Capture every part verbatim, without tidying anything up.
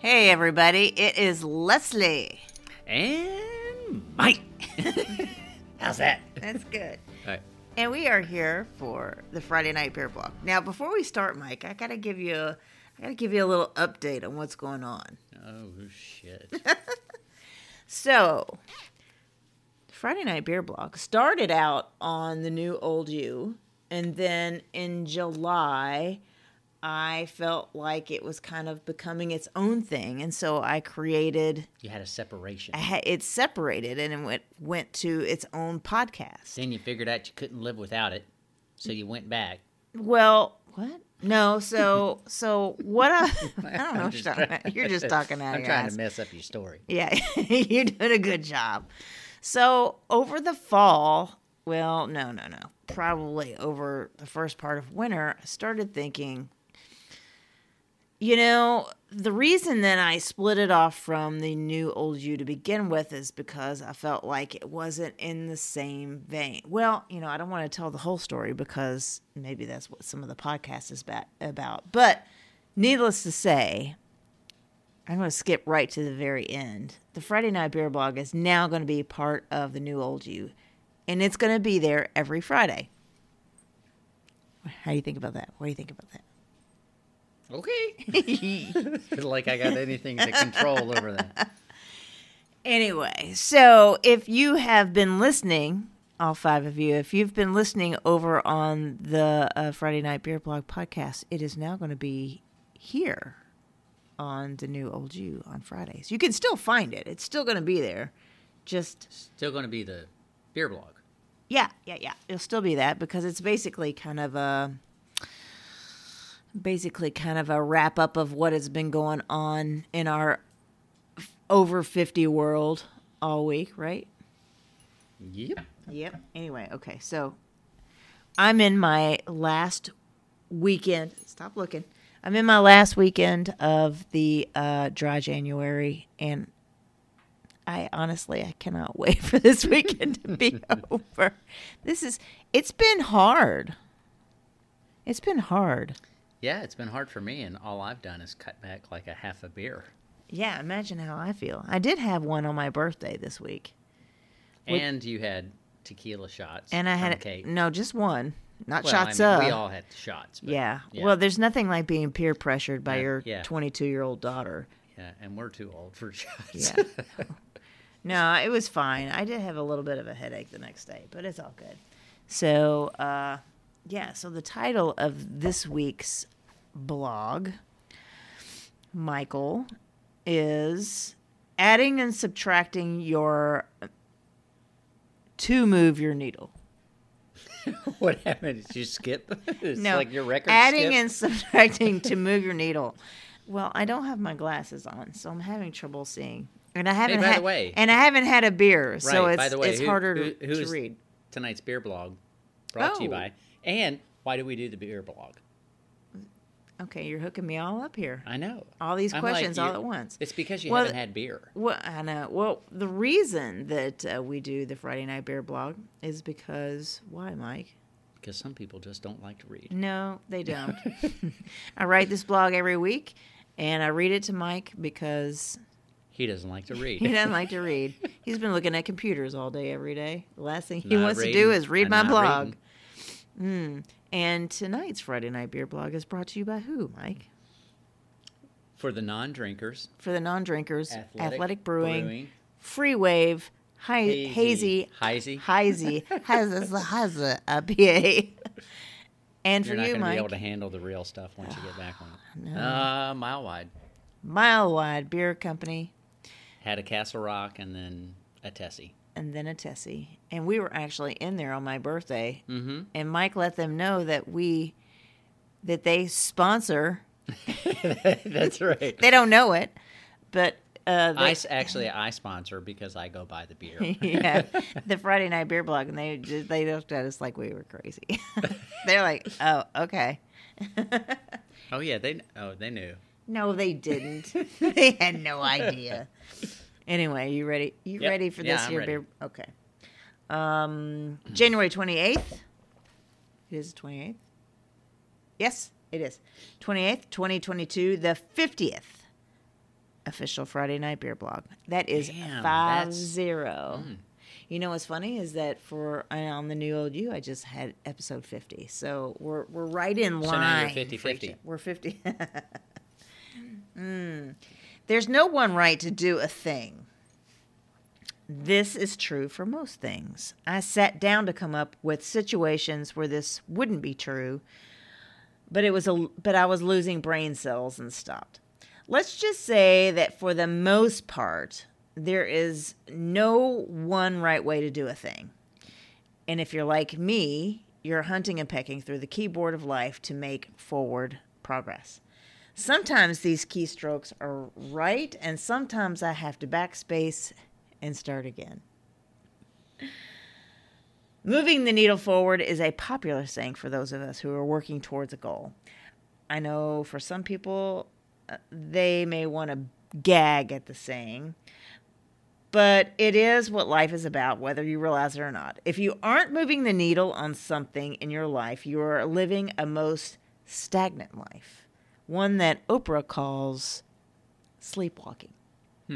Hey, everybody. It is Leslie. And Mike. How's that? That's good. All right. And we are here for the Friday Night Beer Blog. Now, before we start, Mike, I gotta give you a, I gotta give you a little update on what's going on. Oh, shit. So, Friday Night Beer Blog started out on the new Old You, and then in July, I felt like it was kind of becoming its own thing, and so I created. You had a separation. I had, it separated, and it went went to its own podcast. Then you figured out you couldn't live without it, so you went back. Well, what? No, so so what? I, I don't know. I'm What just you're, talking trying- about. You're just talking out of I'm your trying ass. to mess up your story. Yeah, you're doing a good job. So over the fall, well, no, no, no, probably over the first part of winter, I started thinking, you know, the reason that I split it off from the new Old You to begin with is because I felt like it wasn't in the same vein. Well, you know, I don't want to tell the whole story because maybe that's what some of the podcast is ba- about. But needless to say, I'm going to skip right to the very end. The Friday Night Beer Blog is now going to be part of the new Old You, and it's going to be there every Friday. How do you think about that? What do you think about that? Okay. Like I got anything to control over that. Anyway, so if you have been listening, all five of you, if you've been listening over on the uh, Friday Night Beer Blog podcast, it is now going to be here on the new Old You on Fridays. You can still find it. It's still going to be there. Just Still going to be the beer blog. Yeah, yeah, yeah. It'll still be that because it's basically kind of a basically kind of a wrap up of what has been going on in our over fifty world all week, right? Yep. Yep. Anyway, okay. So I'm in my last weekend. Stop looking. I'm in my last weekend of the uh, dry January, and I honestly, I cannot wait for this weekend to be over. This is, it's been hard. It's been hard. Yeah, it's been hard for me, and all I've done is cut back like a half a beer. Yeah, imagine how I feel. I did have one on my birthday this week. And you had tequila shots. And I had, from Kate. no, just one. Not Well, shots I mean, up. we all had shots. But, yeah. yeah. Well, there's nothing like being peer pressured by Uh, your yeah. twenty-two-year-old daughter. Yeah, and we're too old for shots. Yeah. No, it was fine. I did have a little bit of a headache the next day, but it's all good. So, uh, yeah, so the title of this week's blog, Michael, is Adding and Subtracting Your to Move Your Needle. What happened? Did you skip? It's No, like your record adding skip? and subtracting to move your needle. Well, I don't have my glasses on, so I'm having trouble seeing. And I haven't by had, the way- and I haven't had a beer, so Right, it's by the way, it's who- harder who- to, who's to read. Tonight's beer blog brought to you Oh. by. And why do we do the beer blog? Okay, you're hooking me all up here. I know. All these I'm like, questions all you- at once. It's because you Well, haven't had beer. Well, I know. Well, the reason that uh, we do the Friday Night Beer blog is because why, Mike? Because some people just don't like to read. No, they don't. I write this blog every week, and I read it to Mike because He doesn't like to read. he doesn't like to read. He's been looking at computers all day, every day. The last thing he Not wants reading. to do is read I'm my not blog. reading. Mm. And tonight's Friday Night Beer blog is brought to you by who, Mike? For the non-drinkers, For the non-drinkers, Athletic, Athletic, Brewing, Brewing, Free Wave, hi- Hazy, Hazy, Hazy. Hazy, has a has a, a P A. And for You're not you, going to be Mike, able to handle the real stuff once you get back on it. no. Uh, Mile Wide. Mile Wide Beer Company, Had a Castle Rock and then a Tessie. and then a Tessie. And we were actually in there on my birthday, Mm-hmm. and Mike let them know that we that they sponsor. That's right. They don't know it, but uh, I they, s- actually I sponsor because I go buy the beer. yeah, the Friday Night Beer blog, and they just, they looked at us like we were crazy. They're like, "Oh, okay." Oh yeah, they oh they knew. No, they didn't. They had no idea. Anyway, you ready? You Yep. ready for Yeah, this I'm here ready. beer? Okay. Um, January twenty-eighth. It is the twenty-eighth. Yes, it is. twenty-eighth, twenty twenty-two, the fiftieth official Friday Night Beer blog. That is Damn, five that's- zero. Mm. You know what's funny is that for uh, on the New Old You, I just had episode fifty. So we're we're right in line. So now you're for fifty-fifty. each- We're fifty. mm. There's no one right to do a thing. This is true for most things. I sat down to come up with situations where this wouldn't be true, but it was a but I was losing brain cells and stopped. Let's just say that for the most part, there is no one right way to do a thing. And if you're like me, you're hunting and pecking through the keyboard of life to make forward progress. Sometimes these keystrokes are right, and sometimes I have to backspace and start again. Moving the needle forward is a popular saying for those of us who are working towards a goal. I know for some people, uh, they may want to gag at the saying, but it is what life is about, whether you realize it or not. If you aren't moving the needle on something in your life, you are living a most stagnant life, one that Oprah calls sleepwalking. Hmm.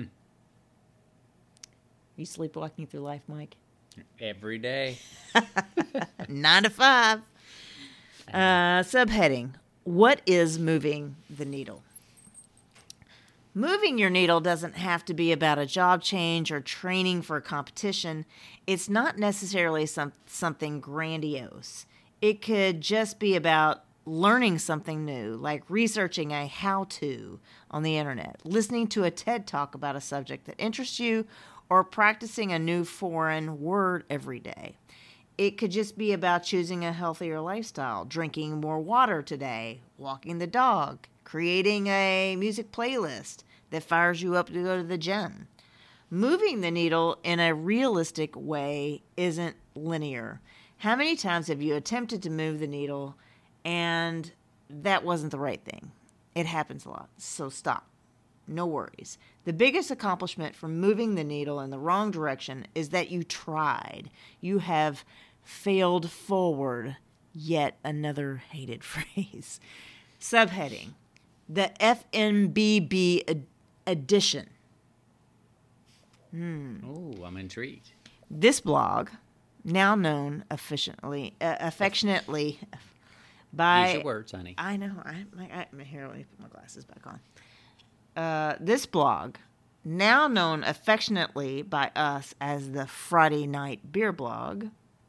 You sleepwalking through life, Mike? Every day. Nine to five. Uh, subheading, what is moving the needle? Moving your needle doesn't have to be about a job change or training for a competition. It's not necessarily some, something grandiose. It could just be about learning something new, like researching a how-to on the internet, listening to a TED Talk about a subject that interests you, or practicing a new foreign word every day. It could just be about choosing a healthier lifestyle, drinking more water today, walking the dog, creating a music playlist that fires you up to go to the gym. Moving the needle in a realistic way isn't linear. How many times have you attempted to move the needle and that wasn't the right thing? It happens a lot, so stop. No worries. The biggest accomplishment from moving the needle in the wrong direction is that you tried. You have failed forward. Yet another hated phrase. Subheading, the F N B B ed- edition. Hmm. Oh, I'm intrigued. This blog, now known affectionately, uh, affectionately by... Use your words, honey. I know. I, I, I, here, let me put my glasses back on. Uh, this blog, now known affectionately by us as the Friday Night Beer Blog,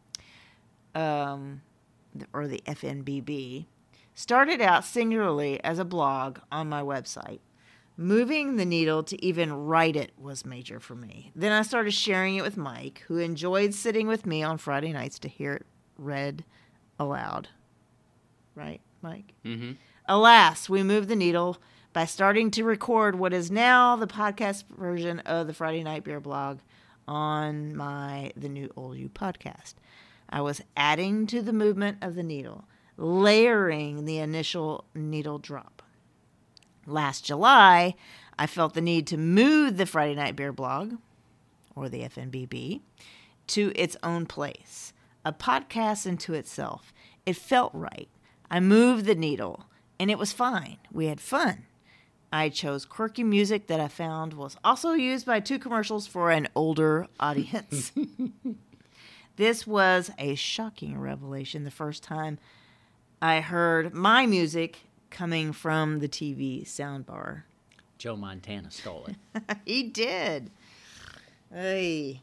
um, or the F N B B, started out singularly as a blog on my website. Moving the needle to even write it was major for me. Then I started sharing it with Mike, who enjoyed sitting with me on Friday nights to hear it read aloud. Right, Mike? Mm-hmm. Alas, we moved the needle by starting to record what is now the podcast version of the Friday Night Beer blog on my The New Old You podcast. I was adding to the movement of the needle, layering the initial needle drop. Last July, I felt the need to move the Friday Night Beer blog, or the F N B B, to its own place, a podcast into itself. It felt right. I moved the needle, and it was fine. We had fun. I chose quirky music that I found was also used by two commercials for an older audience. This was a shocking revelation the first time I heard my music coming from the T V soundbar. Joe Montana stole it. He did. Hey.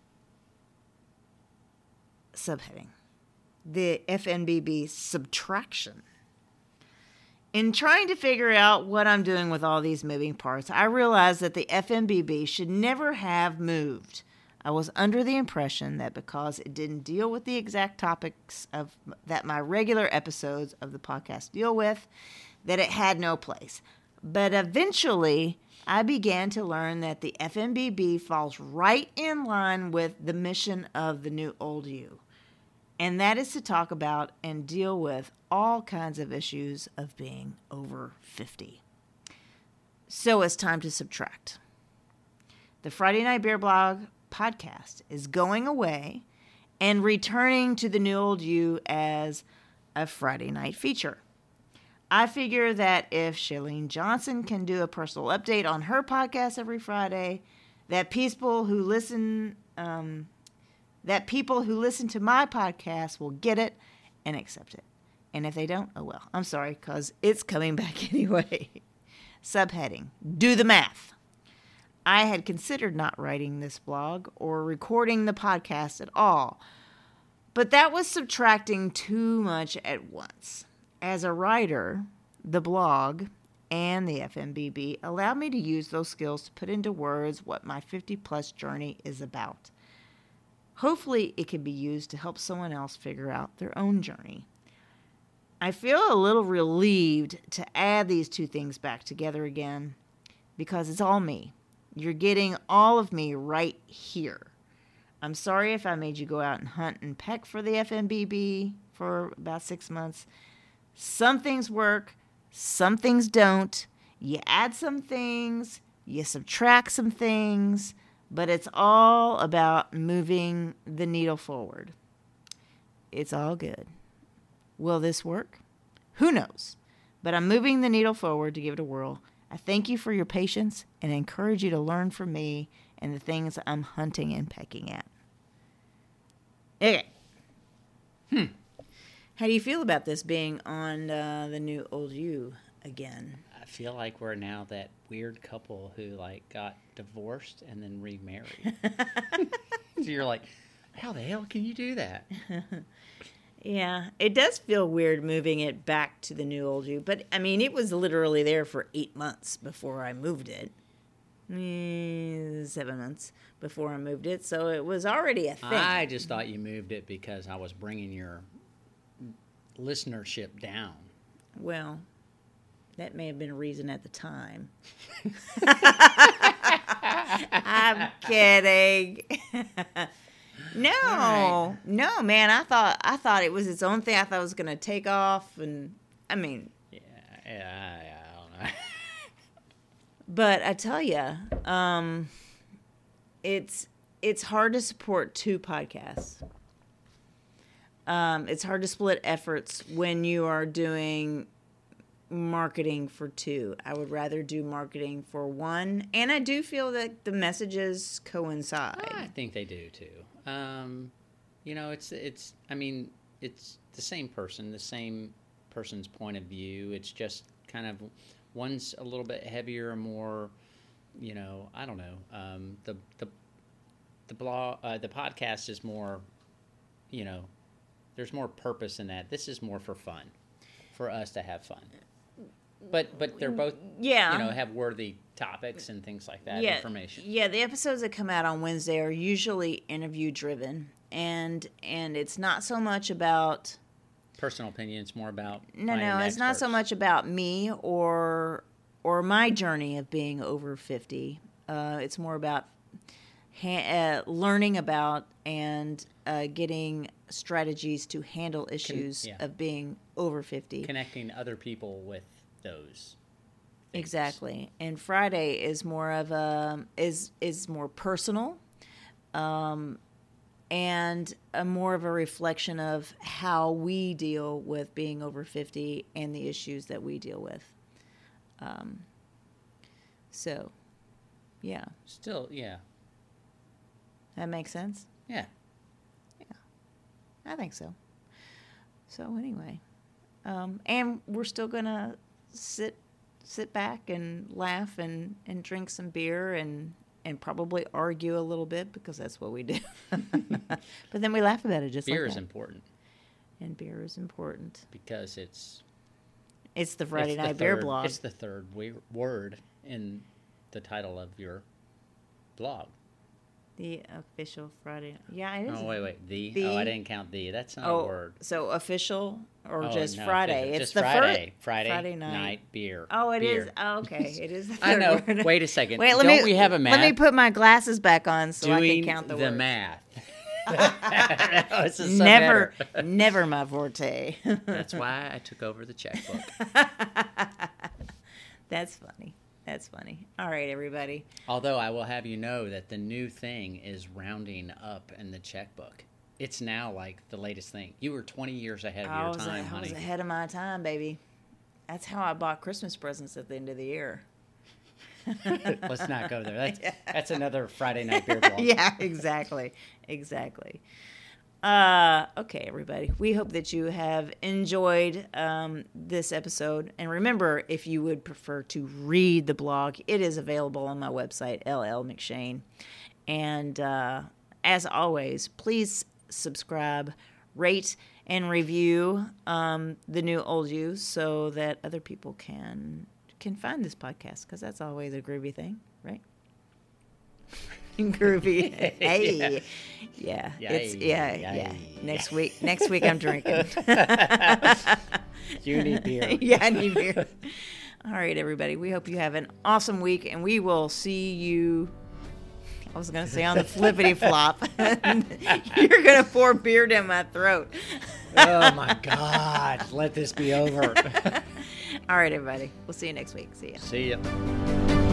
Subheading, the F N B B subtraction. In trying to figure out what I'm doing with all these moving parts, I realized that the F N B B should never have moved. I was under the impression that because it didn't deal with the exact topics of that my regular episodes of the podcast deal with, that it had no place. But eventually, I began to learn that the F N B B falls right in line with the mission of the New Old You. And that is to talk about and deal with all kinds of issues of being over fifty. So it's time to subtract. The Friday Night Beer blog podcast is going away and returning to the New Old You as a Friday night feature. I figure that if Shailene Johnson can do a personal update on her podcast every Friday, that people who listen, um, that people who listen to my podcast will get it and accept it. And if they don't, oh well. I'm sorry, because it's coming back anyway. Subheading: Do the math. I had considered not writing this blog or recording the podcast at all, but that was subtracting too much at once. As a writer, the blog and the F M B B allowed me to use those skills to put into words what my fifty-plus journey is about. Hopefully, it can be used to help someone else figure out their own journey. I feel a little relieved to add these two things back together again because it's all me. You're getting all of me right here. I'm sorry if I made you go out and hunt and peck for the F M B B for about six months. Some things work, some things don't. You add some things, you subtract some things, but it's all about moving the needle forward. It's all good. Will this work? Who knows? But I'm moving the needle forward to give it a whirl. I thank you for your patience and encourage you to learn from me and the things I'm hunting and pecking at. Okay. Hmm. How do you feel about this being on uh, the new Old You again? I feel like we're now that weird couple who like got divorced and then remarried. So you're like, how the hell can you do that? Yeah, it does feel weird moving it back to the new Old You, but I mean, it was literally there for eight months before I moved it. Mm, seven months before I moved it, so it was already a thing. I just thought you moved it because I was bringing your listenership down. Well, that may have been a reason at the time. I'm kidding. No, right. no, man. I thought I thought it was its own thing. I thought it was going to take off, and I mean, yeah, yeah, yeah I don't know. But I tell you, um, it's it's hard to support two podcasts. Um, it's hard to split efforts when you are doing marketing for two. I would rather do marketing for one, and I do feel that the messages coincide. I think they do too. Um, you know, it's it's. I mean, it's the same person, the same person's point of view. It's just kind of one's a little bit heavier, more. You know, I don't know. Um, the the the blog, uh, the podcast is more. You know, there's more purpose in that. This is more for fun, for us to have fun. But but they're both, yeah. you know, have worthy topics and things like that, yeah, information. Yeah, the episodes that come out on Wednesday are usually interview driven, and and it's not so much about personal opinion. It's more about no, no. It's not so much about me or or my journey of being over fifty. Uh, it's more about ha- uh, learning about and uh, getting strategies to handle issues Con- yeah. of being over fifty. Connecting other people with those things. Exactly. And Friday is more of a is is more personal, um, and a more of a reflection of how we deal with being over fifty and the issues that we deal with. Um, so, yeah. Still, yeah. That makes sense? Yeah. Yeah. I think so. So anyway, um, and we're still gonna sit sit back and laugh and, and drink some beer and, and probably argue a little bit because that's what we do. But then we laugh about it just beer like is that. important. And beer is important. Because it's... It's the Friday it's Night the Beer third, blog. It's the third we- word in the title of your blog. The official Friday. Yeah, it is. Oh, wait, wait. The? the oh, I didn't count the. That's not oh, a word. So official or oh, just no, Friday? Official. It's just the Friday. Fir- Friday. Friday night. night beer. Oh, it beer. is. Oh, okay. It is the third I know. word. Wait a second. Wait, let Don't me, we have a math? Let me put my glasses back on so Doing I can count the, the words. math. No, it's a Never, subheader. never my forte. That's why I took over the checkbook. That's funny. That's funny. All right, everybody. Although I will have you know that the new thing is rounding up in the checkbook. It's now like the latest thing. You were twenty years ahead of I your was, time, I honey. was ahead of my time, baby. That's how I bought Christmas presents at the end of the year. Let's not go there. That's, yeah. that's another Friday night beer blog. Yeah, exactly. Exactly. Uh, okay, everybody. We hope that you have enjoyed um, this episode. And remember, if you would prefer to read the blog, it is available on my website, L L McShane. And uh, as always, please subscribe, rate, and review um, the New Old You so that other people can can find this podcast, because that's always a groovy thing, right? Groovy. Hey. Yeah. Yeah. It's yeah, yeah. yeah. Next week next week I'm drinking. You need beer. Yeah, I need beer. All right, everybody. We hope you have an awesome week, and we will see you, I was going to say, on the flippity flop. You're going to pour beer down my throat. Oh my God. Let this be over. All right, everybody. We'll see you next week. See ya. See ya.